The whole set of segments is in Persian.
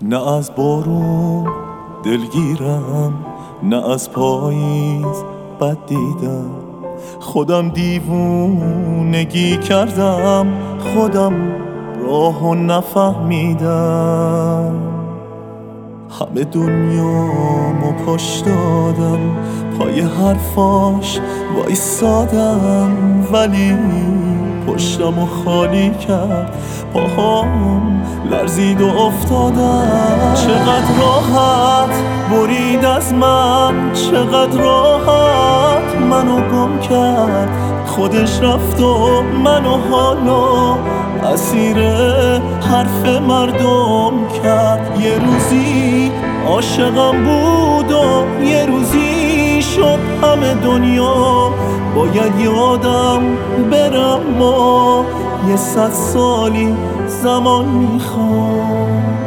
نه از بارون دلگیرم، نه از پاییز بد دیدم. خودم دیوونگی کردم، خودم راهو نفهمیدم. همه دنیامو پشت دادم، پای حرفاش وایسادم، ولی پشتمو خالی کرد، پاهام لرزید و افتادم. چقدر راحت برید از من، چقدر راحت منو گم کرد. خودش رفت و منو حالا اسیر حرف مردم کرد. یه روزی عاشقم بود و یه روزی شد همه دنیا. باید یادم برم، ما 100 سالی زمان میخوام.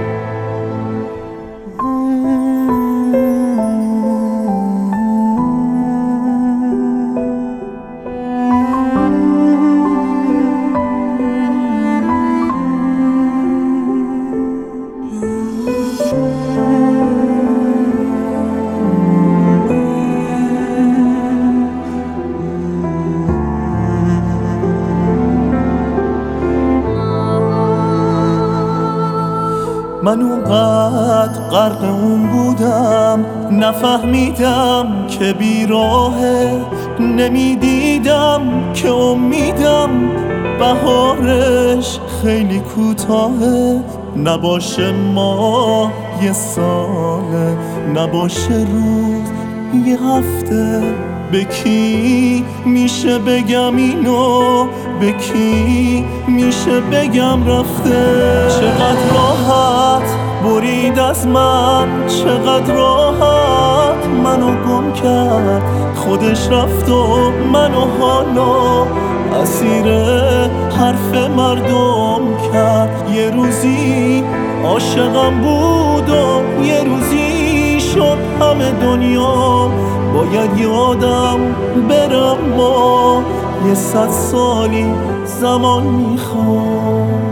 من اونقدر غرق اون بودم، نفهمیدم که بیراهه، نمیدیدم که امیدم بهارش خیلی کوتاهه. نباشه ماه 1 ساله، نباشه روز 1 هفته. به کی میشه بگم اینو، به کی میشه بگم رفته؟ چقدر راحت برید از من، چقدر راحت منو گم کرد. خودش رفت و منو حالا اسیر حرف مردم کرد. یه روزی عاشقم بود و یه روزی شد همه دنیا. باید یادم برم، ما 100 سالی زمان میخوام.